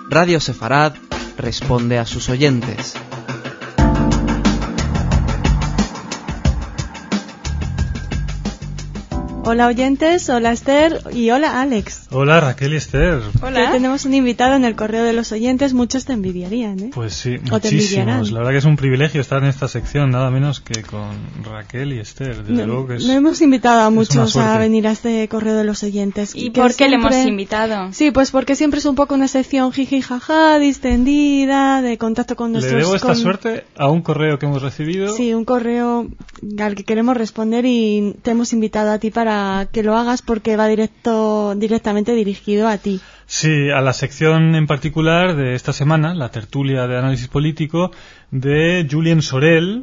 Radio Sefarad responde a sus oyentes. Hola oyentes, hola Esther y hola Alex. Hola Raquel y Esther. Hola. Que tenemos un invitado en el correo de los oyentes, muchos te envidiarían, ¿eh? Pues sí, muchísimos. La verdad que es un privilegio estar en esta sección, nada menos que con Raquel y Esther. Desde luego que no hemos invitado a muchos a venir a este correo de los oyentes. ¿Y por qué le hemos invitado? Sí, pues porque siempre es un poco una sección jiji jaja, distendida, de contacto con nuestros... Le debo esta suerte a un correo que hemos recibido. Sí, un correo al que queremos responder y te hemos invitado a ti para que lo hagas porque va directamente dirigido a ti. Sí, a la sección en particular de esta semana, la tertulia de análisis político de Julien Sorel,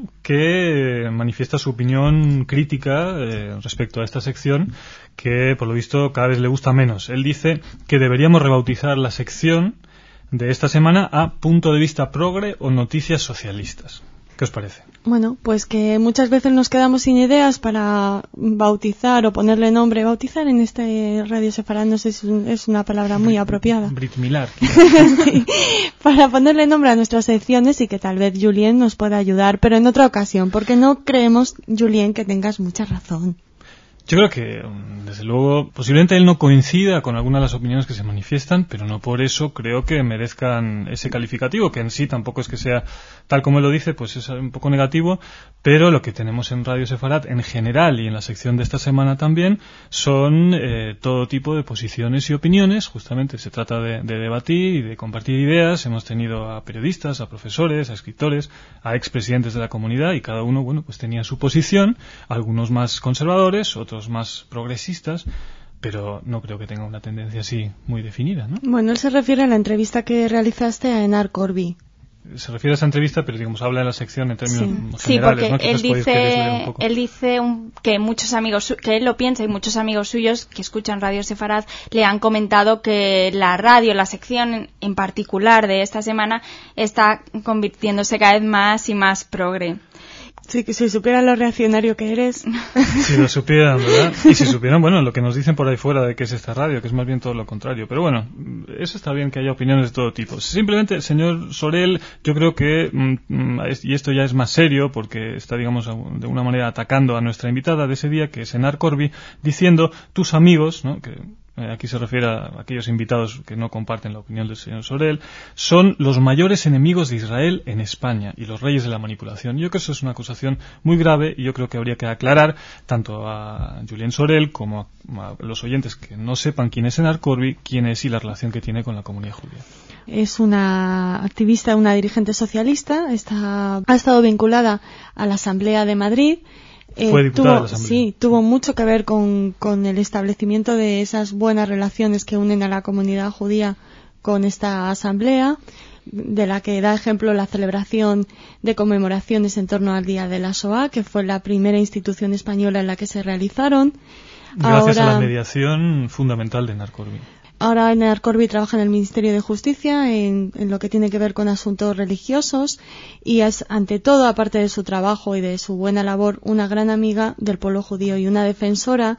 que manifiesta su opinión crítica respecto a esta sección, que por lo visto cada vez le gusta menos. Él dice que deberíamos rebautizar la sección de esta semana a Punto de Vista Progre o Noticias Socialistas. ¿Qué os parece? Bueno, pues que muchas veces nos quedamos sin ideas para bautizar o ponerle nombre. Bautizar en este Radio Sefarad no sé si es una palabra muy apropiada. Brit Millar. Sí, para ponerle nombre a nuestras secciones y que tal vez Julien nos pueda ayudar, pero en otra ocasión, porque no creemos, Julien, que tengas mucha razón. Yo creo que, desde luego, posiblemente él no coincida con algunas de las opiniones que se manifiestan, pero no por eso creo que merezcan ese calificativo, que en sí tampoco es que sea tal como él lo dice, pues es un poco negativo, pero lo que tenemos en Radio Sefarad en general y en la sección de esta semana también son todo tipo de posiciones y opiniones. Justamente se trata de debatir y de compartir ideas. Hemos tenido a periodistas, a profesores, a escritores, a expresidentes de la comunidad y cada uno, bueno, pues tenía su posición, algunos más conservadores, otros más progresistas, pero no creo que tenga una tendencia así muy definida, ¿no? Bueno, él se refiere a la entrevista que realizaste a Enar Corby. Se refiere a esa entrevista, pero digamos habla en la sección en términos generales. Sí, porque ¿no? él dice que muchos amigos, que él lo piensa y muchos amigos suyos que escuchan Radio Sefarad le han comentado que la radio, la sección en particular de esta semana está convirtiéndose cada vez más y más progre. Sí, que si supieran lo reaccionario que eres. Si lo supieran, ¿verdad? Y si supieran, bueno, lo que nos dicen por ahí fuera de que es esta radio, que es más bien todo lo contrario. Pero bueno, eso está bien que haya opiniones de todo tipo. Simplemente, señor Sorel, yo creo que, y esto ya es más serio, porque está, digamos, de una manera atacando a nuestra invitada de ese día, que es Enar Corby, diciendo, tus amigos, ¿no?, que aquí se refiere a aquellos invitados que no comparten la opinión del señor Sorel, son los mayores enemigos de Israel en España y los reyes de la manipulación. Yo creo que eso es una acusación muy grave y yo creo que habría que aclarar tanto a Julien Sorel como a los oyentes que no sepan quién es Enar Corby, quién es y la relación que tiene con la comunidad judía. Es una activista, una dirigente socialista, ha estado vinculada a la Asamblea de Madrid. Fue diputada de la Asamblea. Sí, tuvo mucho que ver con el establecimiento de esas buenas relaciones que unen a la comunidad judía con esta asamblea, de la que da ejemplo la celebración de conmemoraciones en torno al Día de la Shoah, que fue la primera institución española en la que se realizaron. Gracias a la mediación fundamental de Enar Corby. Ahora Enar Corby trabaja en el Ministerio de Justicia en lo que tiene que ver con asuntos religiosos y es, ante todo, aparte de su trabajo y de su buena labor, una gran amiga del pueblo judío y una defensora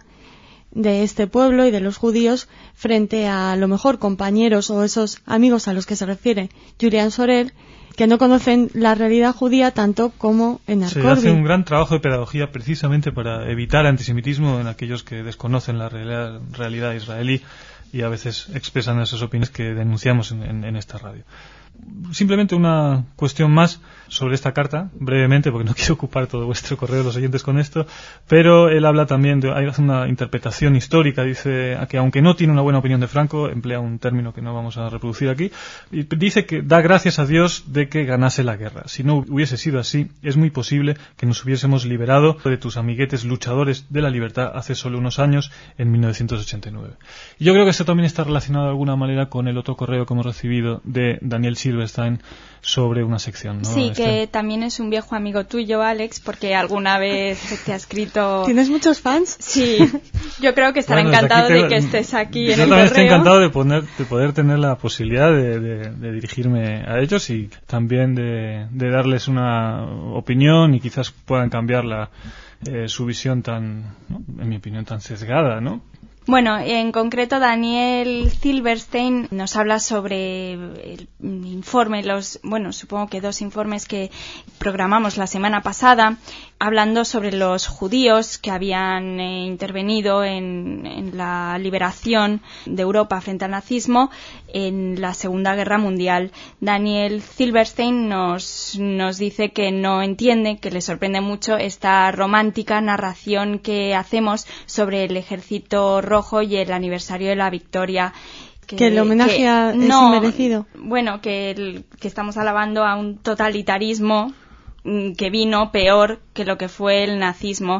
de este pueblo y de los judíos frente a, lo mejor, compañeros o esos amigos a los que se refiere Julien Sorel, que no conocen la realidad judía tanto como Enar Corby. Se hace un gran trabajo de pedagogía precisamente para evitar antisemitismo en aquellos que desconocen la realidad israelí y a veces expresan esas opiniones que denunciamos en esta radio. Simplemente una cuestión más sobre esta carta, brevemente, porque no quiero ocupar todo vuestro correo de los oyentes con esto, pero él habla también, hace una interpretación histórica, dice que aunque no tiene una buena opinión de Franco, emplea un término que no vamos a reproducir aquí, y dice que da gracias a Dios de que ganase la guerra. Si no hubiese sido así, es muy posible que nos hubiésemos liberado de tus amiguetes luchadores de la libertad hace solo unos años, en 1989. Y yo creo que esto también está relacionado de alguna manera con el otro correo que hemos recibido de Daniel Silverstein sobre una sección, ¿no? Sí, que también es un viejo amigo tuyo, Alex, porque alguna vez te ha escrito... ¿Tienes muchos fans? Sí, yo creo que estará encantado de que estés aquí en el correo. Yo también estoy encantado de poder tener la posibilidad de dirigirme a ellos y también de darles una opinión y quizás puedan cambiar su visión tan, ¿no?, en mi opinión, tan sesgada, ¿no?, Bueno, en concreto Daniel Silverstein nos habla sobre el informe, supongo que 2 informes que programamos la semana pasada, hablando sobre los judíos que habían intervenido en la liberación de Europa frente al nazismo en la Segunda Guerra Mundial. Daniel Silverstein nos dice que no entiende, que le sorprende mucho esta romántica narración que hacemos sobre el Ejército Rojo y el aniversario de la victoria. Que el homenaje es inmerecido. Bueno, que estamos alabando a un totalitarismo que vino peor que lo que fue el nazismo,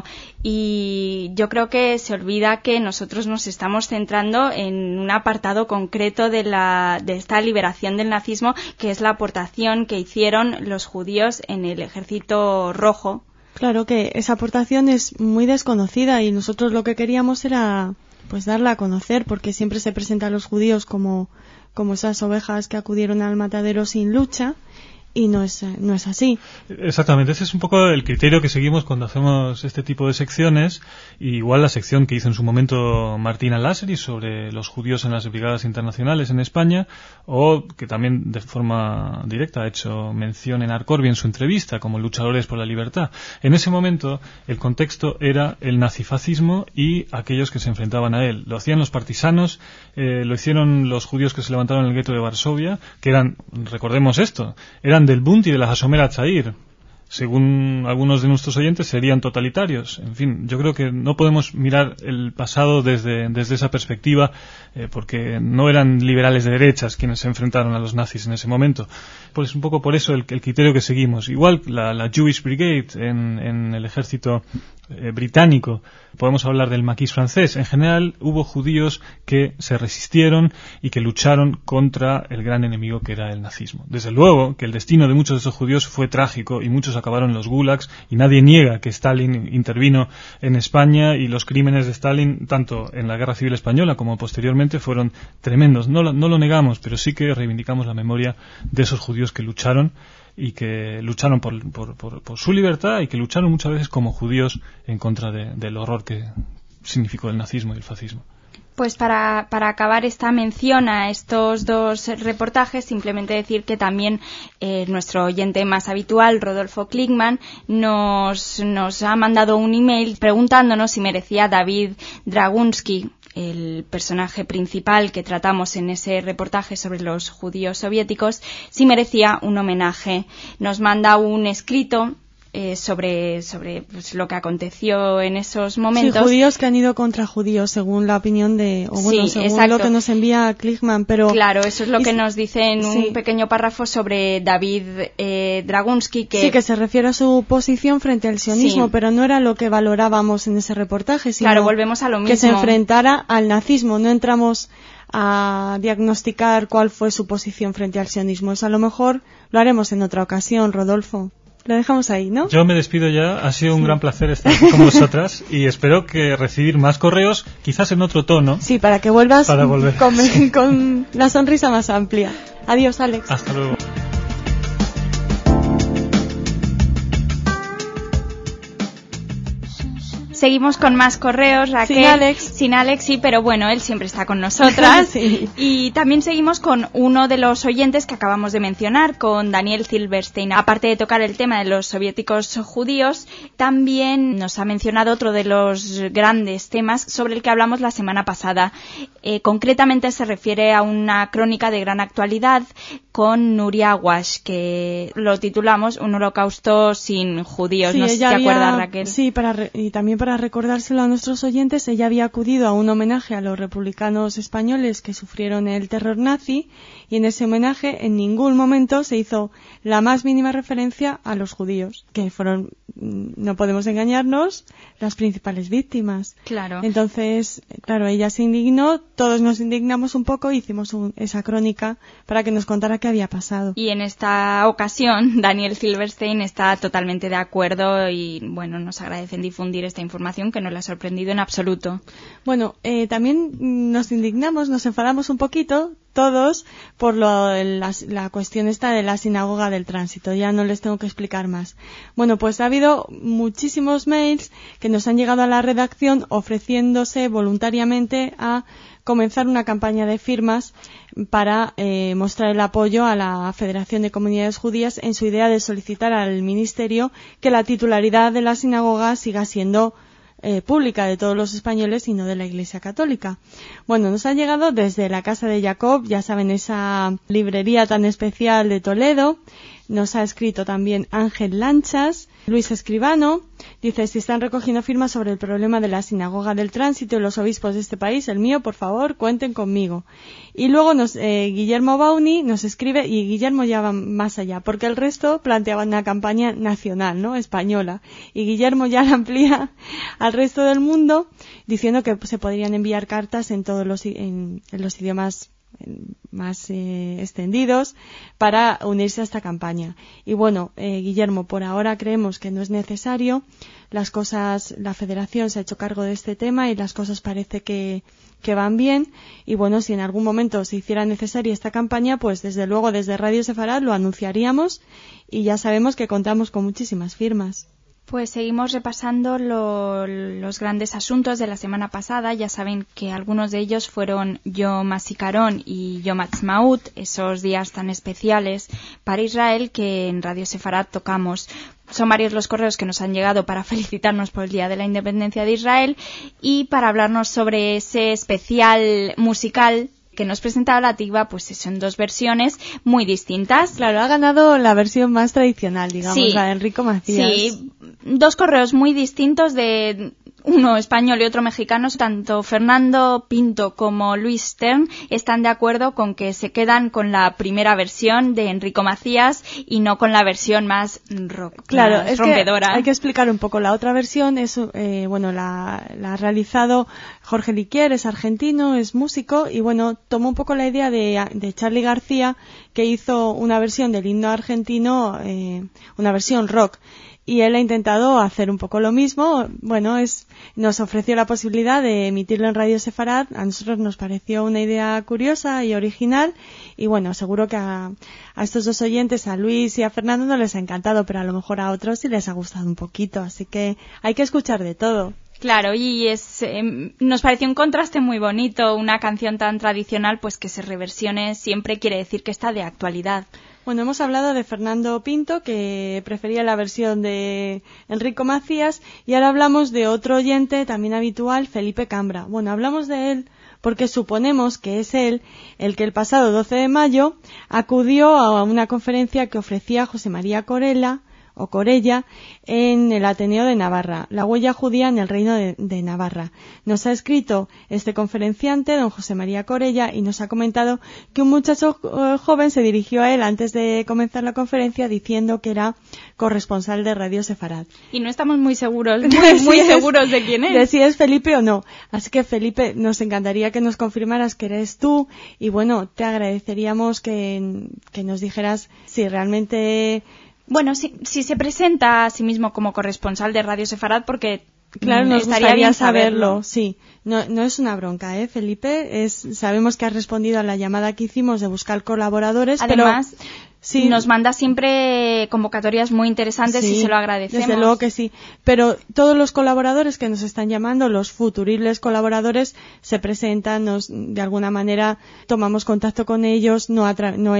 y yo creo que se olvida que nosotros nos estamos centrando en un apartado concreto de esta liberación del nazismo, que es la aportación que hicieron los judíos en el Ejército Rojo. Claro que esa aportación es muy desconocida y nosotros lo que queríamos era pues darla a conocer, porque siempre se presenta a los judíos como esas ovejas que acudieron al matadero sin lucha, y no es así. Exactamente, ese es un poco el criterio que seguimos cuando hacemos este tipo de secciones. Y igual la sección que hizo en su momento Martina Lassery sobre los judíos en las brigadas internacionales en España, o que también de forma directa ha hecho mención en Arcorbi en su entrevista como luchadores por la libertad. En ese momento el contexto era el nazifascismo y aquellos que se enfrentaban a él. Lo hacían los partisanos, lo hicieron los judíos que se levantaron en el gueto de Varsovia, que eran, recordemos esto, eran del Bund y de la Hashomer HaTzair. Según algunos de nuestros oyentes, serían totalitarios. En fin, yo creo que no podemos mirar el pasado desde esa perspectiva, porque no eran liberales de derechas quienes se enfrentaron a los nazis en ese momento. Pues un poco por eso el criterio que seguimos. Igual la Jewish Brigade en el ejército británico, podemos hablar del maquis francés. En general hubo judíos que se resistieron y que lucharon contra el gran enemigo que era el nazismo. Desde luego que el destino de muchos de esos judíos fue trágico y muchos acabaron en los gulags, y nadie niega que Stalin intervino en España, y los crímenes de Stalin, tanto en la Guerra Civil Española como posteriormente, fueron tremendos. No lo negamos, pero sí que reivindicamos la memoria de esos judíos que lucharon, y que lucharon por su libertad, y que lucharon muchas veces como judíos en contra del horror que significó el nazismo y el fascismo. Pues para acabar esta mención a estos 2 reportajes, simplemente decir que también nuestro oyente más habitual, Rodolfo Klickman, nos ha mandado un email preguntándonos si merecía David Dragunsky, el personaje principal que tratamos en ese reportaje sobre los judíos soviéticos, si merecía un homenaje. Nos manda un escrito sobre pues, lo que aconteció en esos momentos. Sí, judíos que han ido contra judíos, según la opinión según lo que nos envía Klickman, pero claro, eso es lo que nos dice en un pequeño párrafo sobre David Dragunsky, que se refiere a su posición frente al sionismo, pero no era lo que valorábamos en ese reportaje, sino claro, volvemos a lo mismo, que se enfrentara al nazismo. No entramos a diagnosticar cuál fue su posición frente al sionismo. Eso a lo mejor lo haremos en otra ocasión, Rodolfo. Lo dejamos ahí, ¿no? Yo me despido ya. Ha sido un gran placer estar aquí con vosotras, y espero que recibir más correos, quizás en otro tono. Sí, para que vuelvas con la sonrisa más amplia. Adiós, Alex. Hasta luego. Seguimos con más correos, Raquel. Sin Alex, sí, pero bueno, él siempre está con nosotras. Sí. Y también seguimos con uno de los oyentes que acabamos de mencionar, con Daniel Silverstein. Aparte de tocar el tema de los soviéticos judíos, también nos ha mencionado otro de los grandes temas sobre el que hablamos la semana pasada. Concretamente se refiere a una crónica de gran actualidad con Nuria Wash, que lo titulamos Un holocausto sin judíos. Sí, no sé si te acuerdas, Raquel. Sí, y también para recordárselo a nuestros oyentes, ella había acudido a un homenaje a los republicanos españoles que sufrieron el terror nazi, y en ese homenaje en ningún momento se hizo la más mínima referencia a los judíos, que fueron, no podemos engañarnos, las principales víctimas. Claro. Entonces, claro, ella se indignó, todos nos indignamos un poco, y hicimos esa crónica para que nos contara qué había pasado. Y en esta ocasión, Daniel Silverstein está totalmente de acuerdo, y bueno, nos agradecen difundir esta información que no le ha sorprendido en absoluto. Bueno, también nos indignamos, nos enfadamos un poquito, todos por la cuestión esta de la sinagoga del tránsito. Ya no les tengo que explicar más. Bueno, pues ha habido muchísimos mails que nos han llegado a la redacción ofreciéndose voluntariamente a comenzar una campaña de firmas para mostrar el apoyo a la Federación de Comunidades Judías en su idea de solicitar al Ministerio que la titularidad de la sinagoga siga siendo pública de todos los españoles y no de la Iglesia Católica. Bueno, nos ha llegado desde la Casa de Jacob, ya saben, esa librería tan especial de Toledo. Nos ha escrito también Ángel Lanchas, Luis Escribano, dice: si están recogiendo firmas sobre el problema de la sinagoga del tránsito y los obispos de este país, el mío, por favor, cuenten conmigo. Y luego Guillermo Bauni nos escribe, y Guillermo ya va más allá, porque el resto planteaban una campaña nacional, ¿no?, española, y Guillermo ya la amplía al resto del mundo, diciendo que se podrían enviar cartas en todos los idiomas más extendidos para unirse a esta campaña. Y bueno, Guillermo, por ahora creemos que no es necesario. La Federación se ha hecho cargo de este tema y las cosas parece que van bien. Y bueno, si en algún momento se hiciera necesaria esta campaña, pues desde luego desde Radio Sefarad lo anunciaríamos, y ya sabemos que contamos con muchísimas firmas. Pues seguimos repasando los grandes asuntos de la semana pasada. Ya saben que algunos de ellos fueron Yom HaZikaron y Yom Ha'atzmaut, esos días tan especiales para Israel que en Radio Sefarad tocamos. Son varios los correos que nos han llegado para felicitarnos por el Día de la Independencia de Israel y para hablarnos sobre ese especial musical que nos presentaba la Tikva, pues son dos versiones muy distintas. Claro, ha ganado la versión más tradicional, digamos, sí, la de Enrico Macías. Sí, dos correos muy distintos, de uno español y otro mexicano. Tanto Fernando Pinto como Luis Stern están de acuerdo con que se quedan con la primera versión de Enrico Macías y no con la versión más rock, claro, más es rompedora. Que hay que explicar un poco. La otra versión es, la ha realizado Jorge Liquier, es argentino, es músico, y bueno, tomó un poco la idea de Charly García, que hizo una versión del himno argentino, una versión rock. Y él ha intentado hacer un poco lo mismo. Bueno, nos ofreció la posibilidad de emitirlo en Radio Sefarad. A nosotros nos pareció una idea curiosa y original. Y bueno, seguro que a estos dos oyentes, a Luis y a Fernando, no les ha encantado, pero a lo mejor a otros sí les ha gustado un poquito. Así que hay que escuchar de todo. Claro, y nos pareció un contraste muy bonito. Una canción tan tradicional, pues que se reversione siempre quiere decir que está de actualidad. Bueno, hemos hablado de Fernando Pinto, que prefería la versión de Enrico Macías, y ahora hablamos de otro oyente también habitual, Felipe Cambra. Bueno, hablamos de él porque suponemos que es él el que el pasado 12 de mayo acudió a una conferencia que ofrecía José María Corella en el Ateneo de Navarra, la huella judía en el Reino de Navarra. Nos ha escrito este conferenciante, don José María Corella, y nos ha comentado que un muchacho joven se dirigió a él antes de comenzar la conferencia diciendo que era corresponsal de Radio Sefarad. Y no estamos muy seguros, muy seguros de quién es. De si es Felipe o no. Así que, Felipe, nos encantaría que nos confirmaras que eres tú, y bueno, te agradeceríamos que nos dijeras si realmente... Bueno, si se presenta a sí mismo como corresponsal de Radio Sefarad, porque claro, nos estaría bien saberlo. Sí, no es una bronca, Felipe. Sabemos que has respondido a la llamada que hicimos de buscar colaboradores. Además, pero sí, nos manda siempre convocatorias muy interesantes, sí, y se lo agradecemos. Desde luego que sí. Pero todos los colaboradores que nos están llamando, los futuribles colaboradores, se presentan, de alguna manera tomamos contacto con ellos, no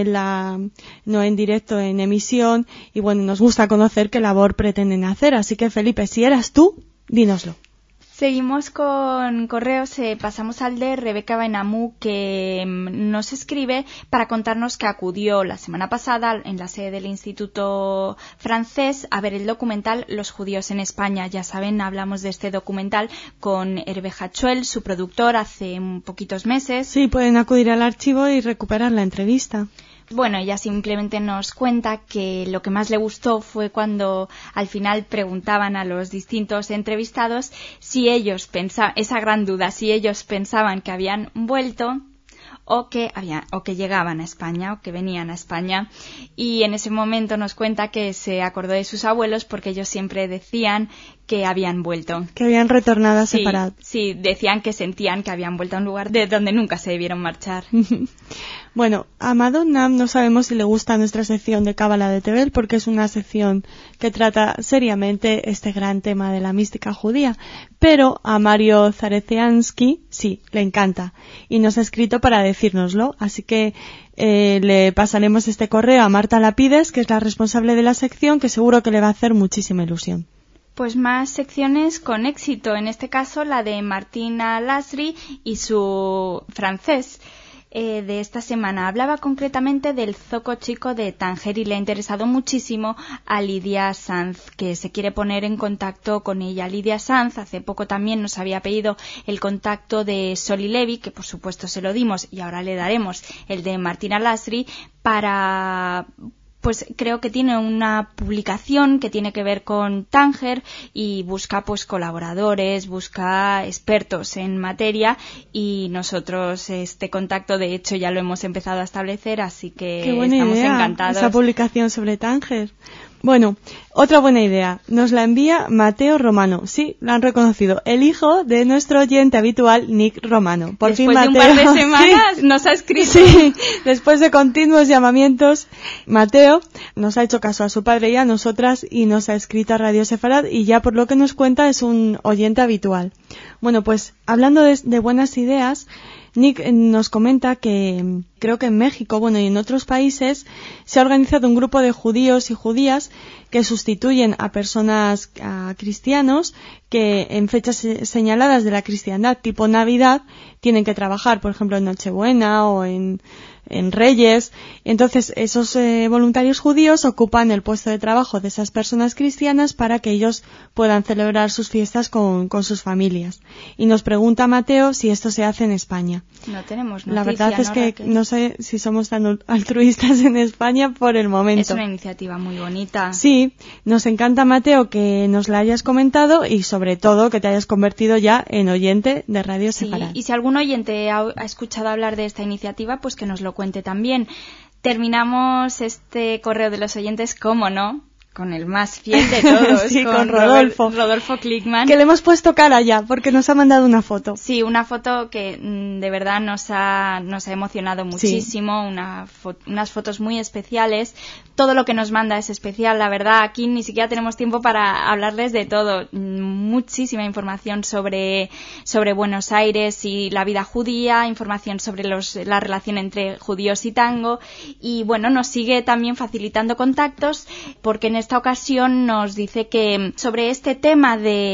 en directo, en emisión, y bueno, nos gusta conocer qué labor pretenden hacer. Así que, Felipe, si eras tú, dínoslo. Seguimos con correos, pasamos al de Rebeca Benamú, que nos escribe para contarnos que acudió la semana pasada en la sede del Instituto Francés a ver el documental Los judíos en España. Ya saben, hablamos de este documental con Hervé Hachuel, su productor, hace poquitos meses. Sí, pueden acudir al archivo y recuperar la entrevista. Bueno, ella simplemente nos cuenta que lo que más le gustó fue cuando al final preguntaban a los distintos entrevistados si ellos pensaban, esa gran duda, si ellos pensaban que habían vuelto o que llegaban a España o que venían a España. Y en ese momento nos cuenta que se acordó de sus abuelos porque ellos siempre decían que habían vuelto. Que habían retornado a Sefarad. Sí, decían que sentían que habían vuelto a un lugar de donde nunca se debieron marchar. Bueno, a Madonna no sabemos si le gusta nuestra sección de Cábala de Tevel porque es una sección que trata seriamente este gran tema de la mística judía, pero a Mario Zareciansky sí, le encanta y nos ha escrito para decírnoslo, así que le pasaremos este correo a Marta Lapides, que es la responsable de la sección, que seguro que le va a hacer muchísima ilusión. Pues más secciones con éxito, en este caso la de Martina Lasri y su francés. De esta semana hablaba concretamente del zoco chico de Tánger y le ha interesado muchísimo a Lidia Sanz, que se quiere poner en contacto con ella. Lidia Sanz hace poco también nos había pedido el contacto de Soli Levi, que por supuesto se lo dimos y ahora le daremos el de Martina Lasri para... Pues creo que tiene una publicación que tiene que ver con Tánger y busca pues colaboradores, busca expertos en materia y nosotros este contacto de hecho ya lo hemos empezado a establecer, así que qué buena estamos idea, encantados. Esa publicación sobre Tánger. Bueno, otra buena idea. Nos la envía Mateo Romano. Sí, lo han reconocido. El hijo de nuestro oyente habitual, Nick Romano. Por después fin, Mateo, de un par de semanas sí, nos ha escrito. Sí, después de continuos llamamientos, Mateo nos ha hecho caso a su padre y a nosotras y nos ha escrito a Radio Sefarad y ya por lo que nos cuenta es un oyente habitual. Bueno, pues hablando de buenas ideas, Nick nos comenta que creo que en México, bueno, y en otros países se ha organizado un grupo de judíos y judías que sustituyen a personas, a cristianos, que en fechas señaladas de la cristiandad, tipo Navidad, tienen que trabajar, por ejemplo, en Nochebuena o en Reyes. Entonces, esos voluntarios judíos ocupan el puesto de trabajo de esas personas cristianas para que ellos puedan celebrar sus fiestas con sus familias. Y nos pregunta Mateo si esto se hace en España. No tenemos noticia. La verdad es que Raquel? No sé si somos tan altruistas en España por el momento. Es una iniciativa muy bonita. Sí, nos encanta, Mateo, que nos la hayas comentado y sobre todo que te hayas convertido ya en oyente de Radio Sefarad. Y si algún oyente ha escuchado hablar de esta iniciativa, pues que nos lo cuente también. Terminamos este correo de los oyentes, ¿cómo no?, con el más fiel de todos, sí, con Rodolfo. Rodolfo Klickman. Que le hemos puesto cara ya, porque nos ha mandado una foto. Sí, una foto que de verdad nos ha emocionado muchísimo, sí. Unas fotos muy especiales. Todo lo que nos manda es especial, la verdad. Aquí ni siquiera tenemos tiempo para hablarles de todo. Muchísima información sobre Buenos Aires y la vida judía, información sobre la relación entre judíos y tango. Y bueno, nos sigue también facilitando contactos, porque en esta ocasión nos dice que sobre este tema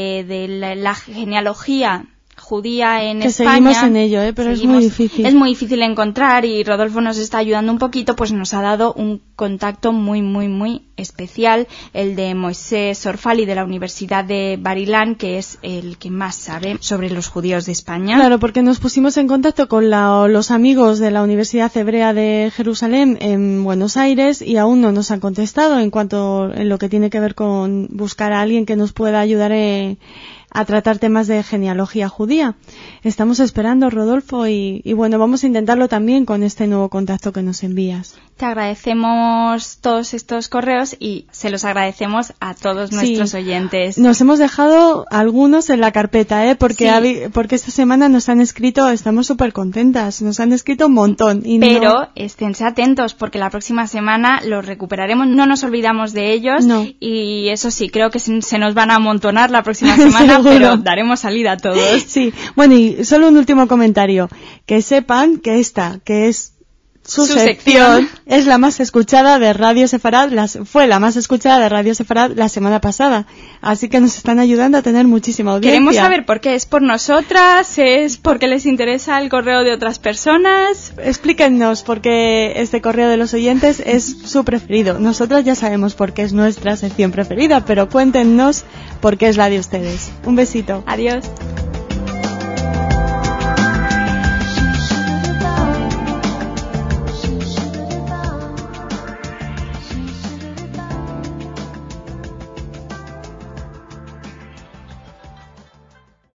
de la genealogía judía en que España. Seguimos en ello, pero es muy difícil. Es muy difícil encontrar y Rodolfo nos está ayudando un poquito, pues nos ha dado un contacto muy, muy, muy especial, el de Moisés Orfali de la Universidad de Bar-Ilan, que es el que más sabe sobre los judíos de España. Claro, porque nos pusimos en contacto con los amigos de la Universidad Hebrea de Jerusalén en Buenos Aires y aún no nos han contestado en lo que tiene que ver con buscar a alguien que nos pueda ayudar a tratar temas de genealogía judía. Estamos esperando, Rodolfo, y bueno, vamos a intentarlo también con este nuevo contacto que nos envías. Te agradecemos todos estos correos y se los agradecemos a todos nuestros oyentes. Nos hemos dejado algunos en la carpeta, porque esta semana nos han escrito, estamos súper contentas, nos han escrito un montón. Pero esténse atentos, porque la próxima semana los recuperaremos, no nos olvidamos de ellos, y eso sí, creo que se nos van a amontonar la próxima semana, pero daremos salida a todos. Sí, bueno, y solo un último comentario, que sepan que esta, que es su sección es la más escuchada de Radio Sefarad, fue la más escuchada de Radio Sefarad la semana pasada, así que nos están ayudando a tener muchísima audiencia. Queremos saber por qué, ¿es por nosotras? ¿Es porque les interesa el correo de otras personas? Explíquennos por qué este correo de los oyentes es su preferido. Nosotros ya sabemos por qué es nuestra sección preferida, pero cuéntenos por qué es la de ustedes. Un besito. Adiós.